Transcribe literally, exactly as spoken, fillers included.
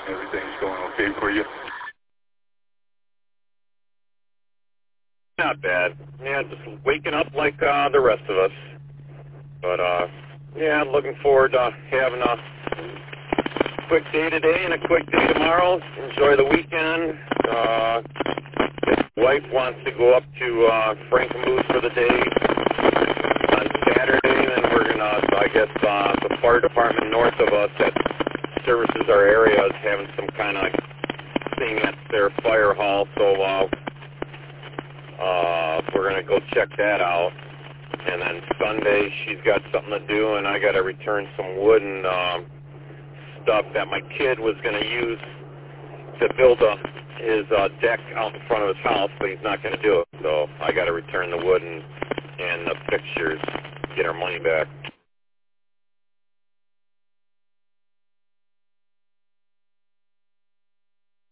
Everything's going okay for you? Not bad. Yeah, just waking up like uh, the rest of us. But, uh, yeah, I'm looking forward to having a quick day today and a quick day tomorrow. Enjoy the weekend. Uh, his wife wants to go up to uh, Frankenmuth for the day on Saturday, and then we're going to, I guess, uh, the fire department north of us that services our area is having some kind of thing at their fire hall, so uh, uh, we're going to go check that out. And then Sunday, she's got something to do, and I got to return some wooden um, stuff that my kid was going to use to build a, his uh, deck out in front of his house, but he's not going to do it. So I got to return the wood and, and the fixtures, get our money back.